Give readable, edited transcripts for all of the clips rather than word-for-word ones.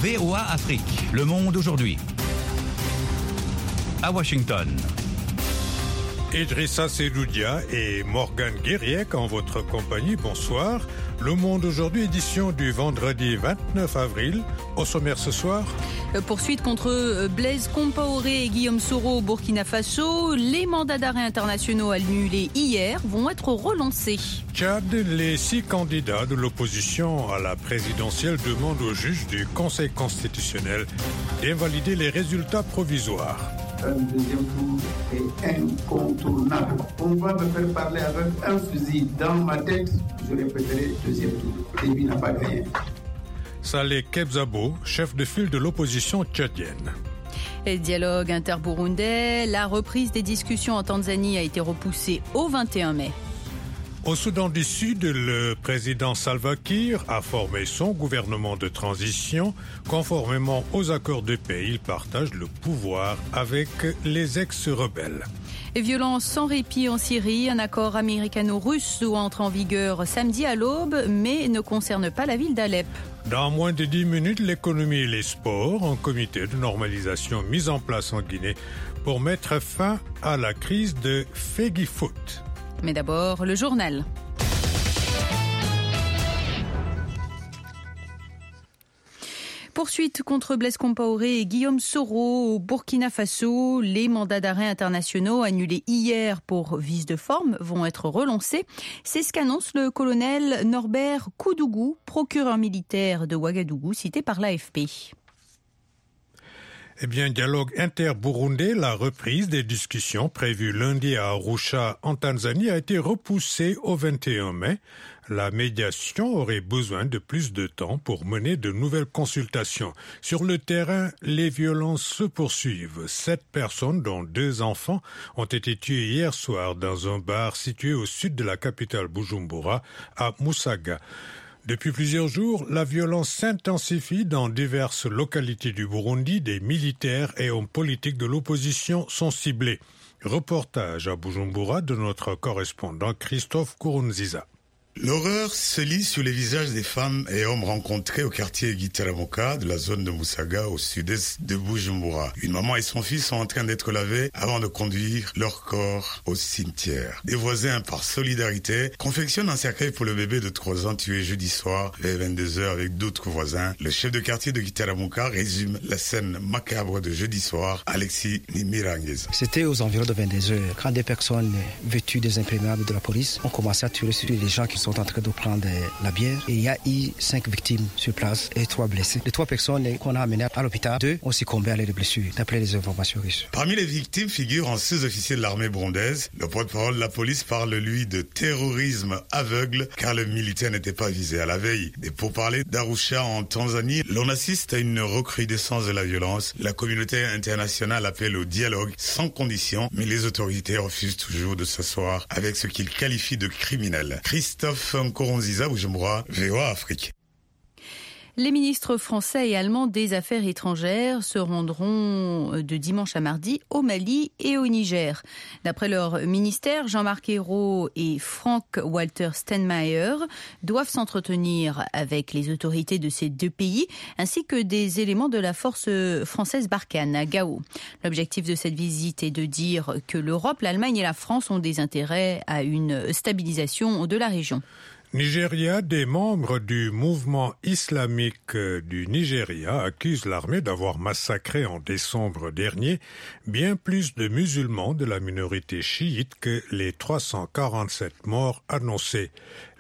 VOA Afrique, le monde aujourd'hui. À Washington. Idrissa Seloudia et Morgane Guériec en votre compagnie, bonsoir. Le Monde aujourd'hui, édition du vendredi 29 avril. Au sommaire ce soir. Poursuite contre Blaise Compaoré et Guillaume Soro au Burkina Faso. Les mandats d'arrêt internationaux annulés hier vont être relancés. Tchad, les 6 candidats de l'opposition à la présidentielle demandent au juge du Conseil constitutionnel d'invalider les résultats provisoires. Un deuxième tour est incontournable. On va me faire parler avec un fusil dans ma tête. Je répéterai deuxième tour. Déby n'a pas gagné. Saleh Kebzabo, chef de file de l'opposition tchadienne. Et dialogue inter-burundais, la reprise des discussions en Tanzanie a été repoussée au 21 mai. Au Soudan du Sud, le président Salva Kiir a formé son gouvernement de transition. Conformément aux accords de paix, il partage le pouvoir avec les ex-rebelles. Et violence sans répit en Syrie, un accord américano-russe doit entrer en vigueur samedi à l'aube, mais ne concerne pas la ville d'Alep. Dans moins de 10 minutes, l'économie et les sports, un comité de normalisation mis en place en Guinée pour mettre fin à la crise de Fegifoot. Mais d'abord, le journal. Poursuite contre Blaise Compaoré et Guillaume Soro au Burkina Faso. Les mandats d'arrêt internationaux annulés hier pour vice de forme vont être relancés. C'est ce qu'annonce le colonel Norbert Koudougou, procureur militaire de Ouagadougou, cité par l'AFP. Eh bien, dialogue inter-burundais, la reprise des discussions prévues lundi à Arusha en Tanzanie a été repoussée au 21 mai. La médiation aurait besoin de plus de temps pour mener de nouvelles consultations. Sur le terrain, les violences se poursuivent. 7 personnes, dont 2 enfants, ont été tuées hier soir dans un bar situé au sud de la capitale Bujumbura, à Musaga. Depuis plusieurs jours, la violence s'intensifie dans diverses localités du Burundi. Des militaires et hommes politiques de l'opposition sont ciblés. Reportage à Bujumbura de notre correspondant Christophe Kurunziza. L'horreur se lit sur les visages des femmes et hommes rencontrés au quartier Gitaramoka de la zone de Musaga au sud-est de Bujumbura. Une maman et son fils sont en train d'être lavés avant de conduire leur corps au cimetière. Des voisins, par solidarité, confectionnent un cercueil pour le bébé de 3 ans tué jeudi soir vers 22h avec d'autres voisins. Le chef de quartier de Gitaramoka résume la scène macabre de jeudi soir, Alexis Nimirangeza. C'était aux environs de 22h quand des personnes vêtues des imperméables de la police ont commencé à tuer sur les gens qui sont en train de prendre la bière. Et il y a eu 5 victimes sur place et 3 blessés. Les 3 personnes qu'on a amenées à l'hôpital, 2 ont succombé à l'aide de blessures, d'après les informations reçues. Parmi les victimes figurent un sous-officier de l'armée burundaise. Le porte-parole de la police parle, lui, de terrorisme aveugle, car le militaire n'était pas visé. À la veille des pourparlers d'Arusha en Tanzanie, l'on assiste à une recrudescence de la violence. La communauté internationale appelle au dialogue sans condition, mais les autorités refusent toujours de s'asseoir avec ce qu'ils qualifient de criminels. Christophe Nkurunziza, Bujumbura, VOA Afrique. Les ministres français et allemands des Affaires étrangères se rendront de dimanche à mardi au Mali et au Niger. D'après leur ministère, Jean-Marc Ayrault et Frank-Walter Steinmeier doivent s'entretenir avec les autorités de ces 2 pays, ainsi que des éléments de la force française Barkhane à Gao. L'objectif de cette visite est de dire que l'Europe, l'Allemagne et la France ont des intérêts à une stabilisation de la région. Nigeria, des membres du mouvement islamique du Nigeria accusent l'armée d'avoir massacré en décembre dernier bien plus de musulmans de la minorité chiite que les 347 morts annoncés.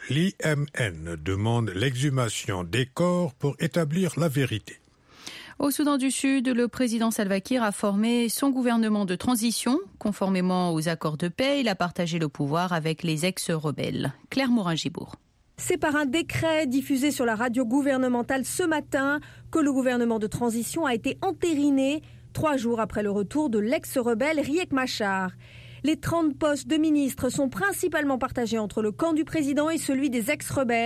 L'IMN demande l'exhumation des corps pour établir la vérité. Au Soudan du Sud, le président Salva Kiir a formé son gouvernement de transition. Conformément aux accords de paix, il a partagé le pouvoir avec les ex-rebelles. Claire Morin-Gibourg. C'est par un décret diffusé sur la radio gouvernementale ce matin que le gouvernement de transition a été entériné 3 jours après le retour de l'ex-rebelle Riek Machar. Les 30 postes de ministres sont principalement partagés entre le camp du président et celui des ex-rebelles.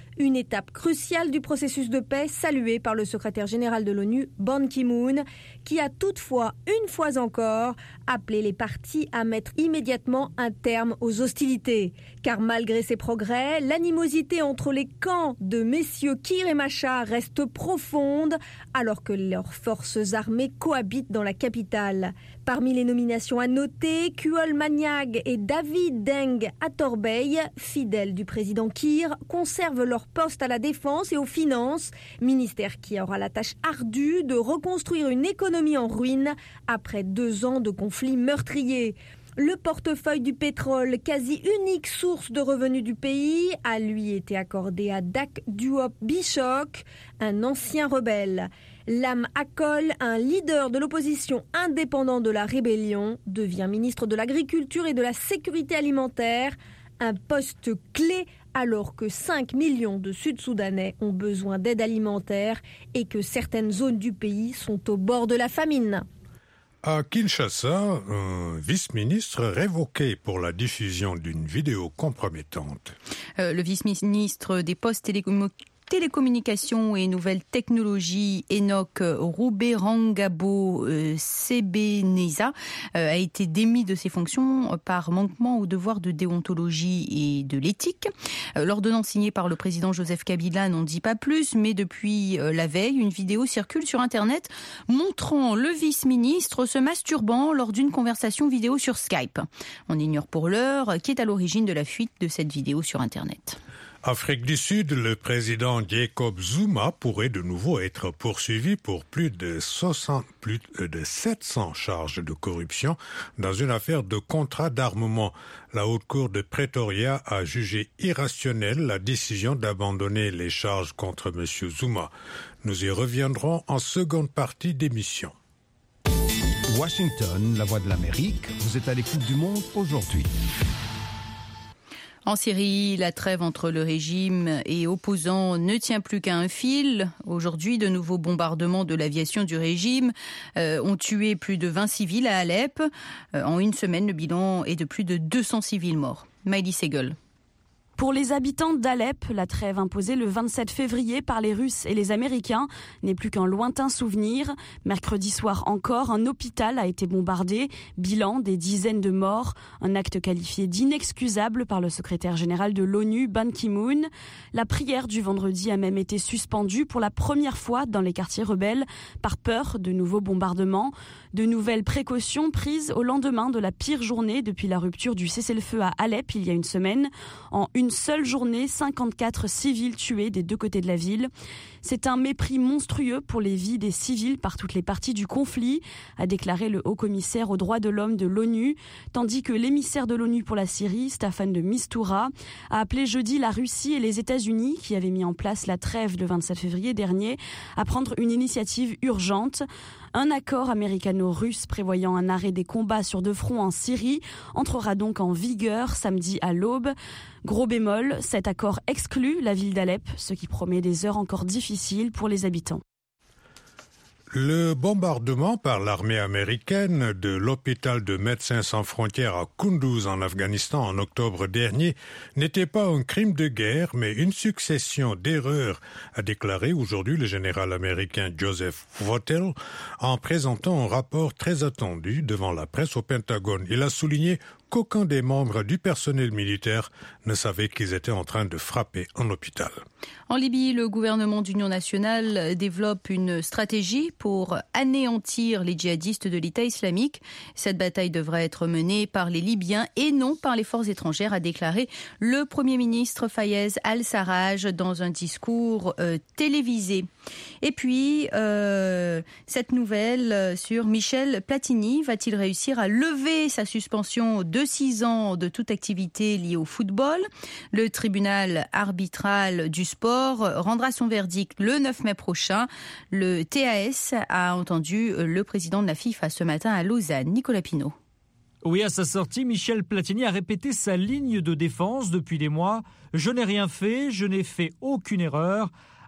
Une étape cruciale du processus de paix saluée par le secrétaire général de l'ONU, Ban Ki-moon, qui a toutefois, une fois encore, appelé les parties à mettre immédiatement un terme aux hostilités. Car malgré ces progrès, l'animosité entre les camps de messieurs Kiir et Machar reste profonde, alors que leurs forces armées cohabitent dans la capitale. Parmi les nominations à noter, Kuol Maniag et David Deng Atorbey, fidèles du président Kiir, conservent leur poste à la défense et aux finances, ministère qui aura la tâche ardue de reconstruire une économie en ruine après 2 ans de conflits meurtriers. Le portefeuille du pétrole, quasi unique source de revenus du pays, a lui été accordé à Dak Duop Bichok, un ancien rebelle. Lam Akol, un leader de l'opposition indépendant de la rébellion, devient ministre de l'Agriculture et de la Sécurité alimentaire, un poste clé alors que 5 millions de Sud-Soudanais ont besoin d'aide alimentaire et que certaines zones du pays sont au bord de la famine. À Kinshasa, un vice-ministre révoqué pour la diffusion d'une vidéo compromettante. Le vice-ministre des Postes, Télécommunications et Nouvelles Technologies, Enoch Rouberangabo Sebeneza, a été démis de ses fonctions par manquement au devoir de déontologie et de l'éthique. L'ordonnance signée par le président Joseph Kabila n'en dit pas plus, mais depuis la veille, une vidéo circule sur Internet montrant le vice-ministre se masturbant lors d'une conversation vidéo sur Skype. On ignore pour l'heure qui est à l'origine de la fuite de cette vidéo sur Internet. Afrique du Sud, le président Jacob Zuma pourrait de nouveau être poursuivi pour plus de 700 charges de corruption dans une affaire de contrat d'armement. La Haute Cour de Pretoria a jugé irrationnelle la décision d'abandonner les charges contre M. Zuma. Nous y reviendrons en seconde partie d'émission. Washington, la voix de l'Amérique, vous êtes à l'écoute du monde aujourd'hui. En Syrie, la trêve entre le régime et opposants ne tient plus qu'à un fil. Aujourd'hui, de nouveaux bombardements de l'aviation du régime ont tué plus de 20 civils à Alep. En une semaine, le bilan est de plus de 200 civils morts. Maïli Segel. Pour les habitants d'Alep, la trêve imposée le 27 février par les Russes et les Américains n'est plus qu'un lointain souvenir. Mercredi soir encore, un hôpital a été bombardé. Bilan, des dizaines de morts. Un acte qualifié d'inexcusable par le secrétaire général de l'ONU, Ban Ki-moon. La prière du vendredi a même été suspendue pour la première fois dans les quartiers rebelles par peur de nouveaux bombardements. De nouvelles précautions prises au lendemain de la pire journée depuis la rupture du cessez-le-feu à Alep il y a une semaine. En une seule journée, 54 civils tués des deux côtés de la ville. C'est un mépris monstrueux pour les vies des civils par toutes les parties du conflit, a déclaré le haut-commissaire aux droits de l'homme de l'ONU, tandis que l'émissaire de l'ONU pour la Syrie, Staffan de Mistura, a appelé jeudi la Russie et les États-Unis, qui avaient mis en place la trêve le 27 février dernier, à prendre une initiative urgente. Un accord américano-russe prévoyant un arrêt des combats sur 2 fronts en Syrie entrera donc en vigueur samedi à l'aube. Gros bémol, cet accord exclut la ville d'Alep, ce qui promet des heures encore difficiles pour les habitants. Le bombardement par l'armée américaine de l'hôpital de Médecins sans frontières à Kunduz en Afghanistan en octobre dernier n'était pas un crime de guerre, mais une succession d'erreurs, a déclaré aujourd'hui le général américain Joseph Votel en présentant un rapport très attendu devant la presse au Pentagone. Il a souligné qu'aucun des membres du personnel militaire ne savait qu'ils étaient en train de frapper un hôpital. En Libye, le gouvernement d'union nationale développe une stratégie pour anéantir les djihadistes de l'État islamique. Cette bataille devrait être menée par les Libyens et non par les forces étrangères, a déclaré le Premier ministre Fayez al-Sarraj dans un discours télévisé. Et puis, cette nouvelle sur Michel Platini, va-t-il réussir à lever sa suspension de 6 ans de toute activité liée au football? Le tribunal arbitral du sport rendra son verdict le 9 mai prochain. Le TAS a entendu le président de la FIFA ce matin à Lausanne, Nicolas Pinault. Oui, à sa sortie, Michel Platini a répété sa ligne de défense depuis des mois. Je n'ai rien fait, je n'ai fait aucune erreur.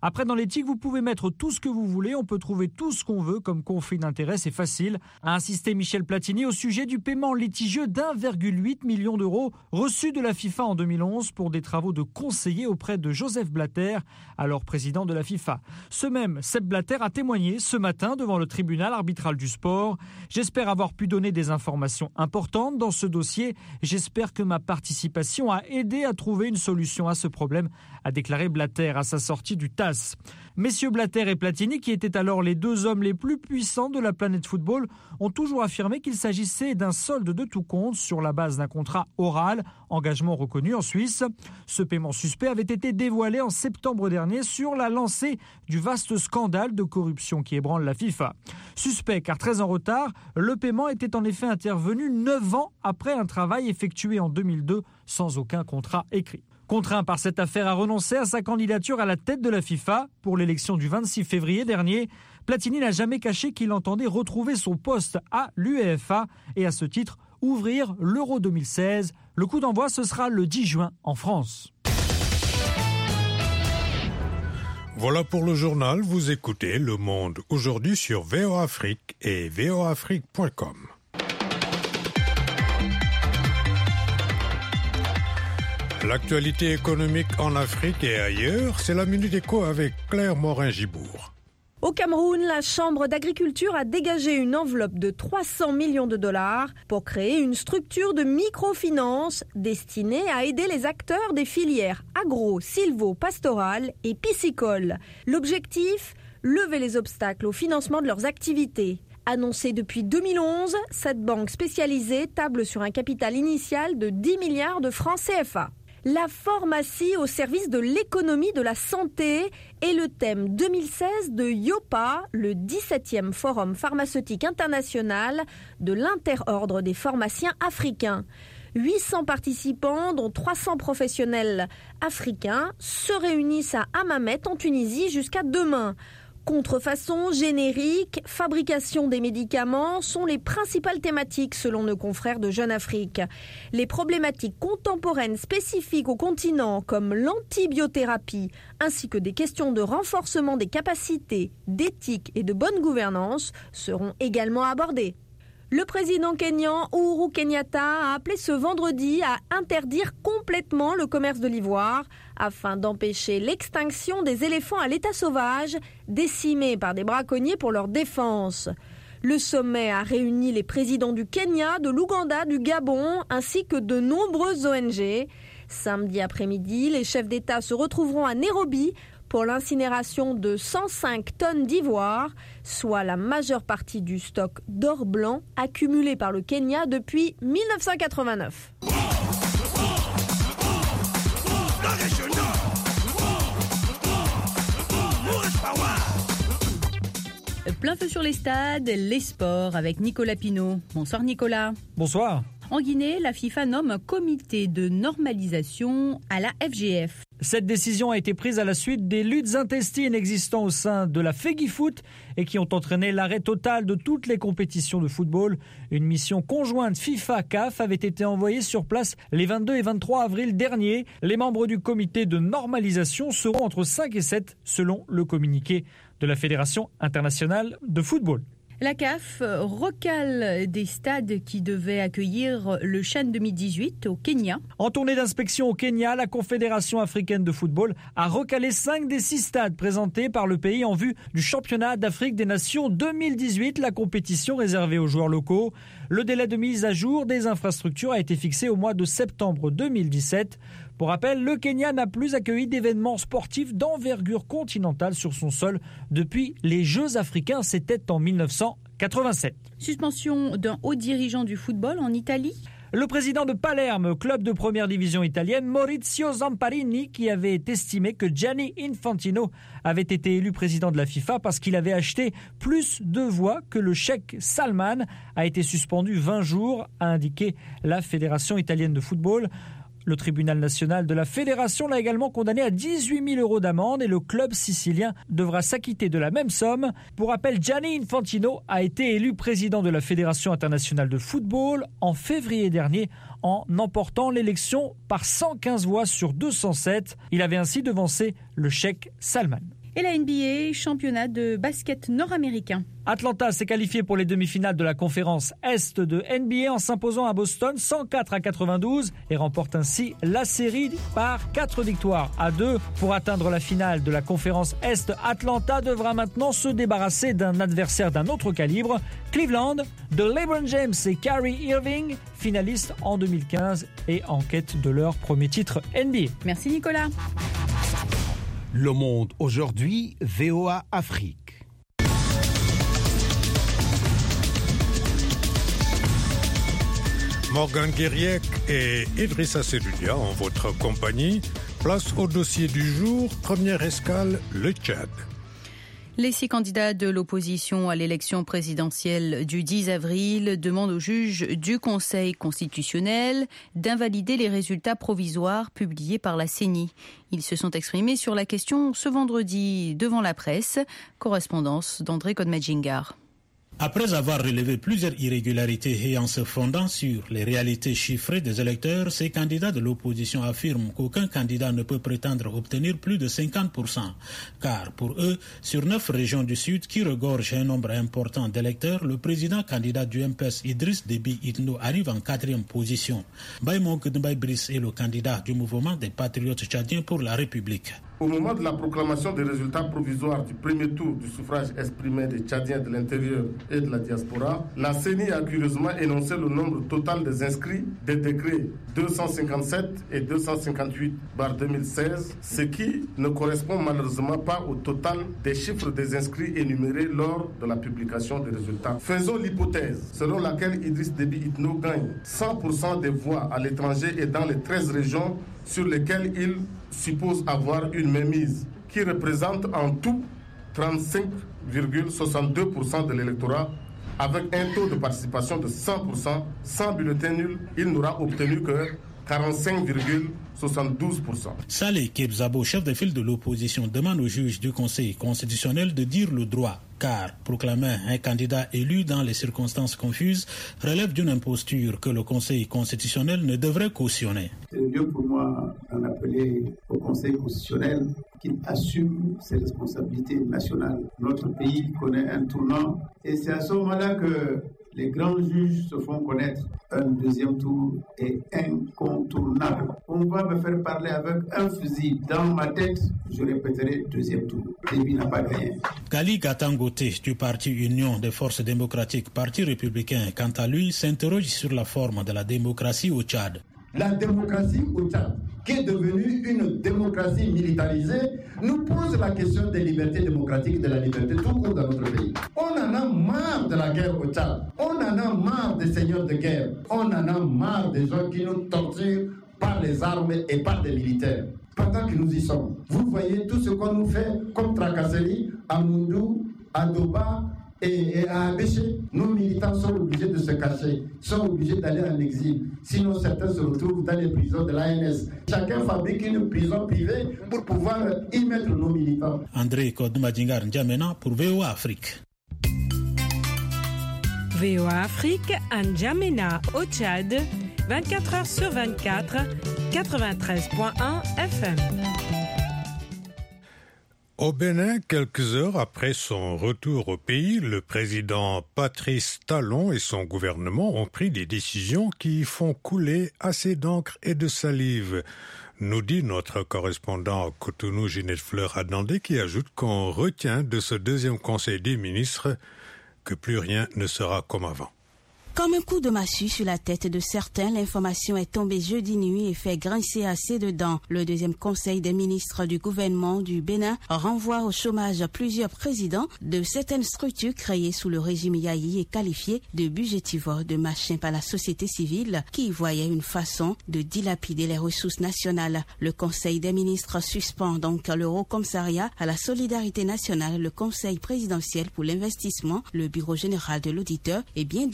Après, dans l'éthique, vous pouvez mettre tout ce que vous voulez, on peut trouver tout ce qu'on veut comme conflit d'intérêts, c'est facile, a insisté Michel Platini au sujet du paiement litigieux d'1,8 million d'euros reçu de la FIFA en 2011 pour des travaux de conseiller auprès de Joseph Blatter, alors président de la FIFA. Ce même Sepp Blatter a témoigné ce matin devant le tribunal arbitral du sport. J'espère avoir pu donner des informations importantes dans ce dossier. J'espère que ma participation a aidé à trouver une solution à ce problème, a déclaré Blatter à sa sortie du TAS. Messieurs Blatter et Platini, qui étaient alors les deux hommes les plus puissants de la planète football, ont toujours affirmé qu'il s'agissait d'un solde de tout compte sur la base d'un contrat oral, engagement reconnu en Suisse. Ce paiement suspect avait été dévoilé en septembre dernier sur la lancée du vaste scandale de corruption qui ébranle la FIFA. Suspect car très en retard, le paiement était en effet intervenu 9 ans après un travail effectué en 2002 sans aucun contrat écrit. Contraint par cette affaire à renoncer à sa candidature à la tête de la FIFA pour l'élection du 26 février dernier, Platini n'a jamais caché qu'il entendait retrouver son poste à l'UEFA et à ce titre ouvrir l'Euro 2016. Le coup d'envoi, ce sera le 10 juin en France. Voilà pour le journal. Vous écoutez Le Monde aujourd'hui sur VOA Afrique et voaafrique.com. L'actualité économique en Afrique et ailleurs, c'est la Minute Éco avec Claire Morin-Gibourg. Au Cameroun, la Chambre d'agriculture a dégagé une enveloppe de 300 millions de dollars pour créer une structure de microfinance destinée à aider les acteurs des filières agro, sylvo-pastorales et piscicoles. L'objectif ? Lever les obstacles au financement de leurs activités. Annoncée depuis 2011, cette banque spécialisée table sur un capital initial de 10 milliards de francs CFA. La pharmacie au service de l'économie de la santé est le thème 2016 de YOPA, le 17e Forum pharmaceutique international de l'Interordre des pharmaciens africains. 800 participants, dont 300 professionnels africains, se réunissent à Hammamet en Tunisie jusqu'à demain. Contrefaçon, générique, fabrication des médicaments sont les principales thématiques selon nos confrères de Jeune Afrique. Les problématiques contemporaines spécifiques au continent comme l'antibiothérapie ainsi que des questions de renforcement des capacités, d'éthique et de bonne gouvernance seront également abordées. Le président kényan Uhuru Kenyatta a appelé ce vendredi à interdire complètement le commerce de l'ivoire afin d'empêcher l'extinction des éléphants à l'état sauvage décimés par des braconniers pour leur défense. Le sommet a réuni les présidents du Kenya, de l'Ouganda, du Gabon ainsi que de nombreuses ONG. Samedi après-midi, les chefs d'État se retrouveront à Nairobi pour l'incinération de 105 tonnes d'ivoire, soit la majeure partie du stock d'or blanc accumulé par le Kenya depuis 1989. Plein feu sur les stades, les sports avec Nicolas Pinault. Bonsoir Nicolas. Bonsoir. En Guinée, la FIFA nomme un comité de normalisation à la FGF. Cette décision a été prise à la suite des luttes intestines existant au sein de la FEGIFOOT et qui ont entraîné l'arrêt total de toutes les compétitions de football. Une mission conjointe FIFA-CAF avait été envoyée sur place les 22 et 23 avril dernier. Les membres du comité de normalisation seront entre 5 et 7 selon le communiqué de la Fédération internationale de football. La CAF recale des stades qui devaient accueillir le CHAN 2018 au Kenya. En tournée d'inspection au Kenya, la Confédération africaine de football a recalé 5 des 6 stades présentés par le pays en vue du championnat d'Afrique des Nations 2018, la compétition réservée aux joueurs locaux. Le délai de mise à jour des infrastructures a été fixé au mois de septembre 2017. Pour rappel, le Kenya n'a plus accueilli d'événements sportifs d'envergure continentale sur son sol depuis les Jeux africains, c'était en 1987. Suspension d'un haut dirigeant du football en Italie. Le président de Palerme, club de première division italienne, Maurizio Zamparini, qui avait estimé que Gianni Infantino avait été élu président de la FIFA parce qu'il avait acheté plus de voix que le cheikh Salman, a été suspendu 20 jours, a indiqué la Fédération italienne de football. Le tribunal national de la fédération l'a également condamné à 18 000 € d'amende et le club sicilien devra s'acquitter de la même somme. Pour rappel, Gianni Infantino a été élu président de la Fédération internationale de football en février dernier en emportant l'élection par 115 voix sur 207. Il avait ainsi devancé le cheikh Salman. Et la NBA, championnat de basket nord-américain. Atlanta s'est qualifié pour les demi-finales de la conférence Est de NBA en s'imposant à Boston 104-92 et remporte ainsi la série par 4 victoires à 2. Pour atteindre la finale de la conférence Est, Atlanta devra maintenant se débarrasser d'un adversaire d'un autre calibre, Cleveland, de LeBron James et Kyrie Irving, finalistes en 2015 et en quête de leur premier titre NBA. Merci Nicolas. Le Monde aujourd'hui, VOA Afrique. Morgan Guériec et Idrissa Seloudia en votre compagnie. Place au dossier du jour. Première escale, le Tchad. Les 6 candidats de l'opposition à l'élection présidentielle du 10 avril demandent au juge du Conseil constitutionnel d'invalider les résultats provisoires publiés par la CENI. Ils se sont exprimés sur la question ce vendredi devant la presse. Correspondance d'André Kodmadjingar. Après avoir relevé plusieurs irrégularités et en se fondant sur les réalités chiffrées des électeurs, ces candidats de l'opposition affirment qu'aucun candidat ne peut prétendre obtenir plus de 50%. Car pour eux, sur 9 régions du Sud qui regorgent un nombre important d'électeurs, le président candidat du MPS Idriss Déby Itno arrive en 4e position. Baïmonk Ndbaye Brice est le candidat du mouvement des patriotes tchadiens pour la République. Au moment de la proclamation des résultats provisoires du premier tour du suffrage exprimé des Tchadiens de l'intérieur et de la diaspora, la CENI a curieusement énoncé le nombre total des inscrits des décrets 257 et 258/2016, ce qui ne correspond malheureusement pas au total des chiffres des inscrits énumérés lors de la publication des résultats. Faisons l'hypothèse selon laquelle Idriss Déby Itno gagne 100% des voix à l'étranger et dans les 13 régions sur lesquelles il suppose avoir une mainmise, qui représente en tout 35,62% de l'électorat, avec un taux de participation de 100%, sans bulletin nul, il n'aura obtenu que 45,72%. Saleh Kebzabo, chef de file de l'opposition, demande au juge du Conseil constitutionnel de dire le droit, car proclamer un candidat élu dans les circonstances confuses relève d'une imposture que le Conseil constitutionnel ne devrait cautionner. C'est mieux pour moi d'en appeler au Conseil constitutionnel qu'il assume ses responsabilités nationales. Notre pays connaît un tournant et c'est à ce moment-là que les grands juges se font connaître. Un deuxième tour est incontournable. On va me faire parler avec un fusil dans ma tête, je répéterai deuxième tour. Déby n'a pas gagné. Gali Gatangote du parti Union des forces démocratiques, parti républicain, quant à lui, s'interroge sur la forme de la démocratie au Tchad. La démocratie au Tchad, qui est devenue une démocratie militarisée, nous pose la question des libertés démocratiques, de la liberté tout court dans notre pays. On en a marre de la guerre au Tchad. On en a marre des seigneurs de guerre. On en a marre des gens qui nous torturent par les armes et par des militaires. Pendant que nous y sommes, vous voyez tout ce qu'on nous fait comme tracasserie à Moundou, à Doba, et à Abéché, nos militants sont obligés de se cacher, sont obligés d'aller en exil. Sinon, certains se retrouvent dans les prisons de l'ANS. Chacun fabrique une prison privée pour pouvoir y mettre nos militants. André Kodmadjingar N'Djamena pour VOA Afrique. VOA Afrique, N'Djamena au Tchad, 24 heures sur 24, 93.1 FM. Au Bénin, quelques heures après son retour au pays, le président Patrice Talon et son gouvernement ont pris des décisions qui font couler assez d'encre et de salive, nous dit notre correspondant à Cotonou, Ginette Fleur-Adandé, qui ajoute qu'on retient de ce deuxième conseil des ministres que plus rien ne sera comme avant. Comme un coup de massue sur la tête de certains, l'information est tombée jeudi nuit et fait grincer assez de dents. Le deuxième conseil des ministres du gouvernement du Bénin renvoie au chômage plusieurs présidents de certaines structures créées sous le régime Yahi et qualifiées de budgétivores de machin par la société civile qui y voyait une façon de dilapider les ressources nationales. Le conseil des ministres suspend donc le Haut Commissariat à la solidarité nationale, le conseil présidentiel pour l'investissement, le bureau général de l'auditeur et bien d'autres structures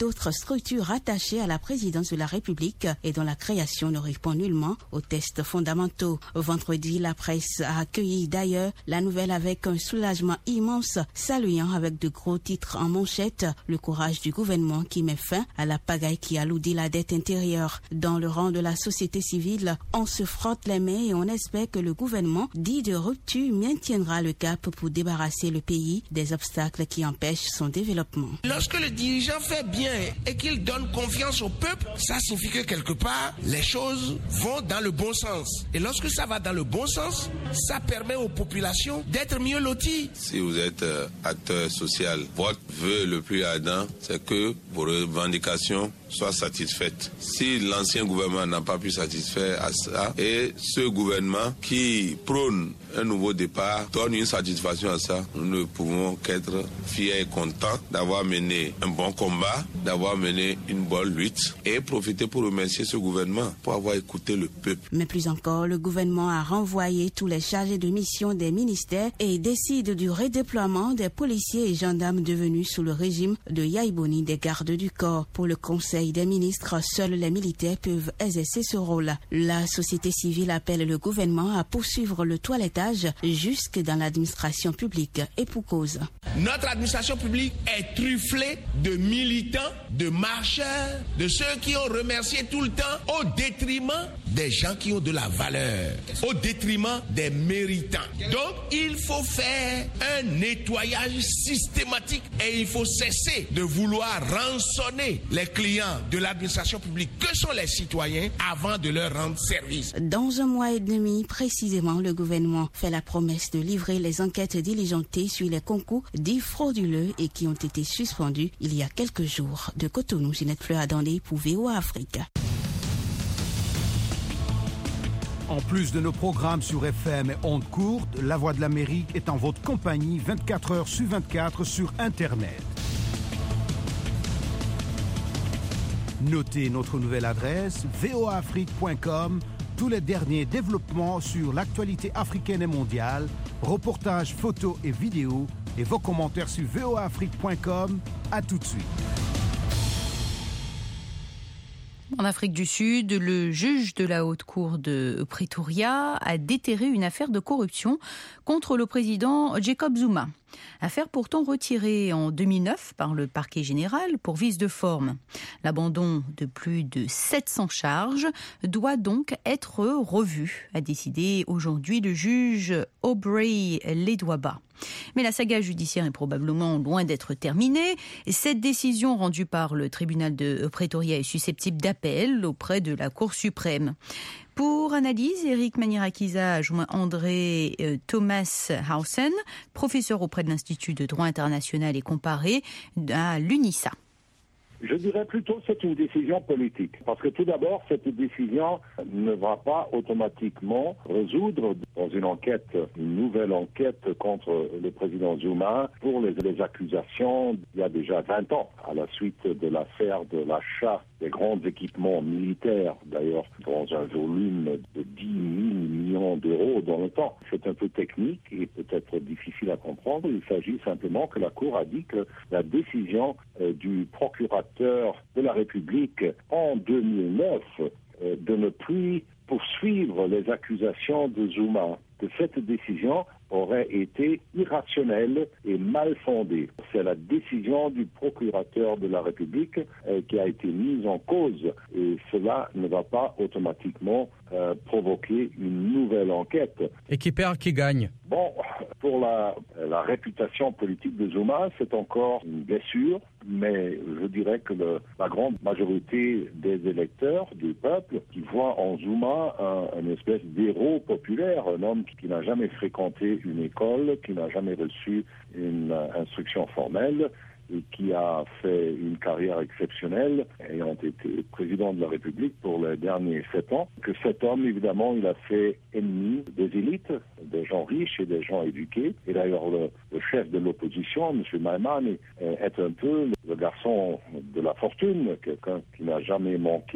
structure rattachée à la présidence de la République et dont la création ne répond nullement aux tests fondamentaux. Vendredi, la presse a accueilli d'ailleurs la nouvelle avec un soulagement immense, saluant avec de gros titres en manchette le courage du gouvernement qui met fin à la pagaille qui alourdit la dette intérieure. Dans le rang de la société civile, on se frotte les mains et on espère que le gouvernement dit de rupture maintiendra le cap pour débarrasser le pays des obstacles qui empêchent son développement. Lorsque le dirigeant fait bien et qu'il donne confiance au peuple, ça signifie que quelque part, les choses vont dans le bon sens. Et lorsque ça va dans le bon sens, ça permet aux populations d'être mieux loties. Si vous êtes acteur social, votre vœu le plus ardent, c'est que vos revendications soient satisfaites. Si l'ancien gouvernement n'a pas pu satisfaire à ça, et ce gouvernement qui prône un nouveau départ donne une satisfaction à ça, nous ne pouvons qu'être fiers et contents d'avoir mené un bon combat, d'avoir mené une bonne lutte et profiter pour remercier ce gouvernement pour avoir écouté le peuple. Mais plus encore, le gouvernement a renvoyé tous les chargés de mission des ministères et décide du redéploiement des policiers et gendarmes devenus sous le régime de Yahya Boni des gardes du corps. Pour le Conseil des ministres, seuls les militaires peuvent exercer ce rôle. La société civile appelle le gouvernement à poursuivre le toilettage jusque dans l'administration publique et pour cause. Notre administration publique est trufflée de militants, de marcheurs, de ceux qui ont remercié tout le temps au détriment des gens qui ont de la valeur, au détriment des méritants. Donc, il faut faire un nettoyage systématique et il faut cesser de vouloir rançonner les clients de l'administration publique que sont les citoyens avant de leur rendre service. Dans un mois et demi, précisément, le gouvernement fait la promesse de livrer les enquêtes diligentées sur les concours dits frauduleux et qui ont été suspendus il y a quelques jours. De Cotonou, Ginette Fleur-Adandé pour VOA Afrique. En plus de nos programmes sur FM et ondes courtes, La Voix de l'Amérique est en votre compagnie 24 heures sur 24 sur Internet. Notez notre nouvelle adresse voaafrique.com. Tous les derniers développements sur l'actualité africaine et mondiale, reportages, photos et vidéos et vos commentaires sur voaafrique.com. À tout de suite. En Afrique du Sud, le juge de la Haute Cour de Pretoria a déterré une affaire de corruption contre le président Jacob Zuma. Affaire pourtant retirée en 2009 par le parquet général pour vice de forme. L'abandon de plus de 700 charges doit donc être revu, a décidé aujourd'hui le juge Aubrey Ledwaba. Mais la saga judiciaire est probablement loin d'être terminée. Cette décision rendue par le tribunal de Pretoria est susceptible d'appel auprès de la Cour suprême. Pour analyse, Eric Manirakiza a joint André Thomas Hausen, professeur auprès de l'Institut de droit international et comparé à l'UNISA. Je dirais plutôt que c'est une décision politique. Parce que tout d'abord, cette décision ne va pas automatiquement résoudre dans une enquête, une nouvelle enquête contre le président Zuma pour les accusations il y a déjà 20 ans, à la suite de l'affaire de l'achat des grands équipements militaires, d'ailleurs dans un volume de 10 000 millions d'euros dans le temps. C'est un peu technique et peut-être difficile à comprendre. Il s'agit simplement que la Cour a dit que la décision du procurateur de la République en 2009 de ne plus poursuivre les accusations de Zuma, que cette décision aurait été irrationnelle et mal fondée. C'est la décision du procurateur de la République qui a été mise en cause et cela ne va pas automatiquement provoquer une nouvelle enquête. Et qui perd, qui gagne? Bon, pour la réputation politique de Zuma, c'est encore une blessure, mais je dirais que la grande majorité des électeurs, du peuple, qui voient en Zuma une espèce d'héros populaire, un homme qui n'a jamais fréquenté une école, qui n'a jamais reçu une instruction formelle, et qui a fait une carrière exceptionnelle, ayant été président de la République pour les derniers 7 ans, que cet homme, évidemment, il a fait ennemi des élites, des gens riches et des gens éduqués. Et d'ailleurs, le chef de l'opposition, M. Maïman, est un peu le garçon de la fortune, quelqu'un qui n'a jamais manqué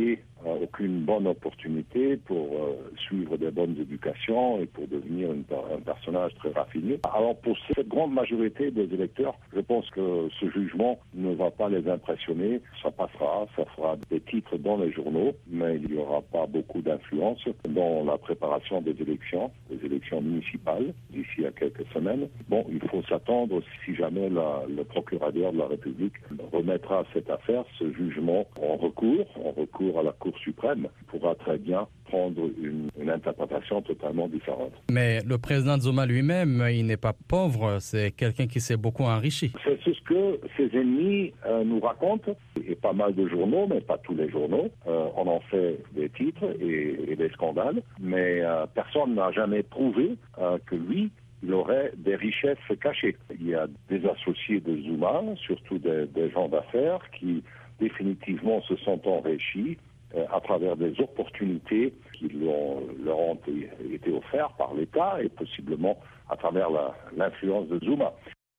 aucune bonne opportunité pour suivre des bonnes éducations et pour devenir un personnage très raffiné. Alors pour cette grande majorité des électeurs, je pense que ce jugement ne va pas les impressionner. Ça passera, ça fera des titres dans les journaux, mais il n'y aura pas beaucoup d'influence dans la préparation des élections municipales d'ici à quelques semaines. Bon, il faut s'attendre, si jamais le procureur de la République remettra cette affaire, ce jugement en recours à la Cour suprême, pourra très bien prendre une interprétation totalement différente. Mais le président Zuma lui-même, il n'est pas pauvre, c'est quelqu'un qui s'est beaucoup enrichi. C'est ce que ses ennemis nous racontent, et pas mal de journaux, mais pas tous les journaux. On en fait des titres et des scandales, mais personne n'a jamais prouvé que lui, il aurait des richesses cachées. Il y a des associés de Zuma, surtout des gens d'affaires, qui définitivement se sont enrichis à travers des opportunités qui leur ont été offertes par l'État et possiblement à travers l'influence de Zuma.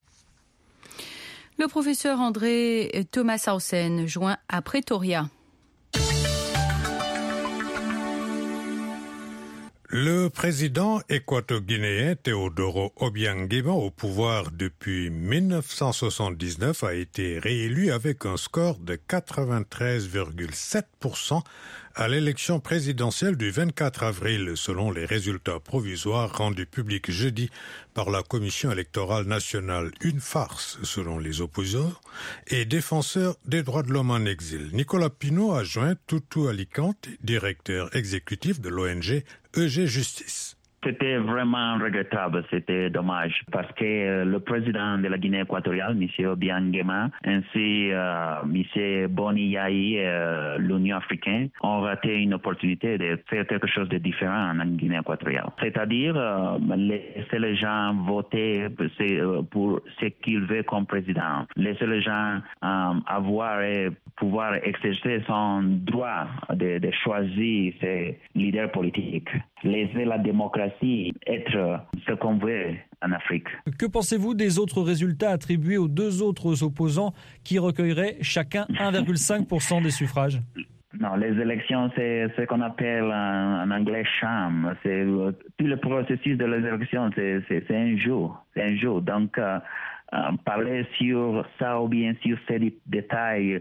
Le professeur André Thomas-Hausen, joint à Pretoria. Le président équato-guinéen Teodoro Obiang Nguema, au pouvoir depuis 1979, a été réélu avec un score de 93,7% à l'élection présidentielle du 24 avril, selon les résultats provisoires rendus publics jeudi par la Commission électorale nationale. Une farce, selon les opposants et défenseurs des droits de l'homme en exil. Nicolas Pinault, adjoint Tutu Alicante, directeur exécutif de l'ONG EG Justice. C'était vraiment regrettable, c'était dommage, parce que le président de la Guinée équatoriale, M. Obiang Nguema, ainsi M. Boni Yayi, l'Union africaine, ont raté une opportunité de faire quelque chose de différent en Guinée équatoriale. C'est-à-dire, laisser les gens voter pour ce qu'ils veulent comme président. Laisser les gens avoir et pouvoir exercer son droit de choisir ses leaders politiques. Laisser la démocratie être ce qu'on veut en Afrique. Que pensez-vous des autres résultats attribués aux deux autres opposants qui recueilleraient chacun 1,5% des suffrages? Non, les élections, c'est ce qu'on appelle en anglais sham. C'est tout le processus de les élections, c'est un jeu. C'est un jeu. Donc, parler sur ça ou bien sur ces détails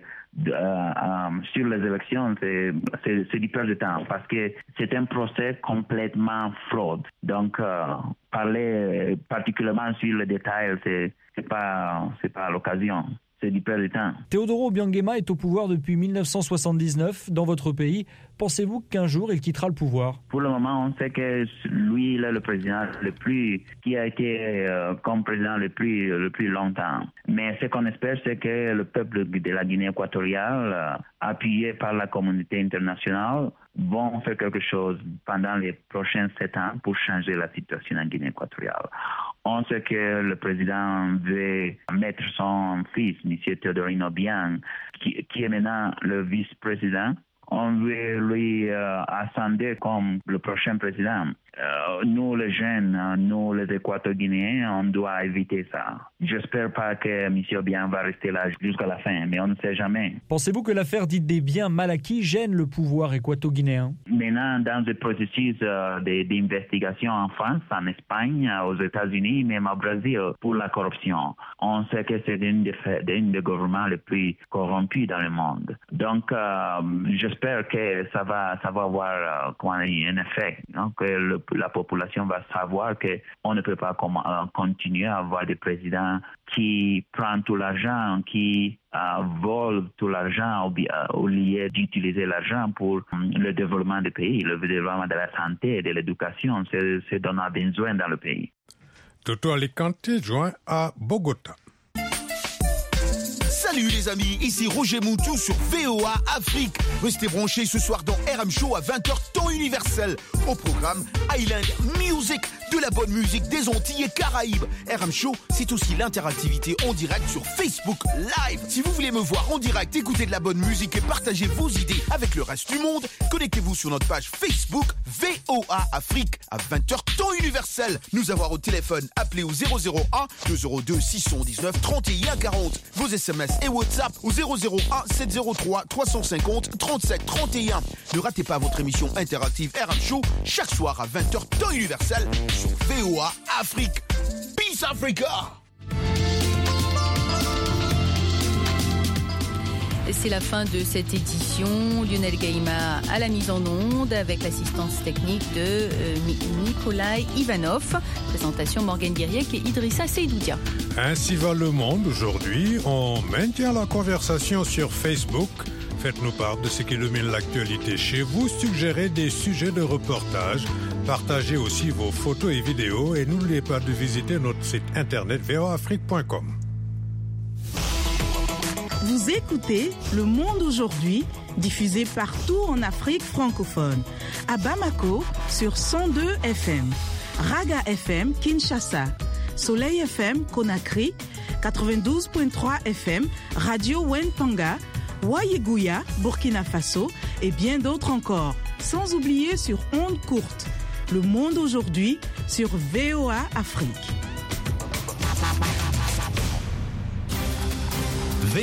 sur les élections, c'est du perte de temps parce que c'est un procès complètement fraude. Donc, parler particulièrement sur les détails, c'est pas l'occasion. C'est du perte de temps. Teodoro Obiang Nguema est au pouvoir depuis 1979 dans votre pays. Pensez-vous qu'un jour il quittera le pouvoir? Pour le moment, on sait que lui, il est le président qui a été comme président le plus longtemps. Mais ce qu'on espère, c'est que le peuple de la Guinée équatoriale, appuyé par la communauté internationale, vont faire quelque chose pendant les prochains 7 ans pour changer la situation en Guinée équatoriale. On sait que le président veut mettre son fils, M. Teodoro Obiang, qui est maintenant le vice-président. On veut lui ascender comme le prochain président. Nous, les jeunes, nous, les Équato-Guinéens, on doit éviter ça. J'espère pas que M. Obiang va rester là jusqu'à la fin, mais on ne sait jamais. Pensez-vous que l'affaire dite des biens mal acquis gêne le pouvoir équato-guinéen? Maintenant, dans le processus d'investigation en France, en Espagne, aux États-Unis, même au Brésil, pour la corruption, on sait que c'est l'une des gouvernements les plus corrompus dans le monde. Donc, j'espère que ça va avoir un effet, hein, que la population va savoir qu'on ne peut pas continuer à avoir des présidents qui prennent tout l'argent, qui volent tout l'argent au lieu d'utiliser l'argent pour le développement du pays, le développement de la santé et de l'éducation. C'est ce dont on a besoin dans le pays. Tutu Alicante, joint à Bogota. Salut les amis, ici Roger Moutou sur VOA Afrique. Restez branchés ce soir dans RM Show à 20h temps universel. Au programme Island Music, de la bonne musique des Antilles et Caraïbes. RM Show, c'est aussi l'interactivité en direct sur Facebook Live. Si vous voulez me voir en direct, écouter de la bonne musique et partager vos idées avec le reste du monde, connectez-vous sur notre page Facebook VOA Afrique à 20h temps universel. Nous avoir au téléphone, appelez au 001 202 619 31 40. Vos SMS et WhatsApp au 001 703 350 37 31. Ne ratez pas votre émission interactive RM Show chaque soir à 20h temps universel sur VOA Afrique. Peace Africa! C'est la fin de cette édition. Lionel Gaïma à la mise en onde avec l'assistance technique de Nikolai Ivanov. Présentation Morgane Guiriec et Idrissa Seydoudia. Ainsi va le monde aujourd'hui. On maintient la conversation sur Facebook. Faites-nous part de ce qui illumine l'actualité chez vous. Suggérez des sujets de reportage. Partagez aussi vos photos et vidéos. Et n'oubliez pas de visiter notre site internet voaafrique.com. Vous écoutez Le Monde aujourd'hui, diffusé partout en Afrique francophone. À Bamako, sur 102 FM. Raga FM, Kinshasa. Soleil FM, Conakry. 92.3 FM, Radio Wentanga. Wayeguya, Burkina Faso. Et bien d'autres encore. Sans oublier sur ondes courtes. Le Monde aujourd'hui, sur VOA Afrique.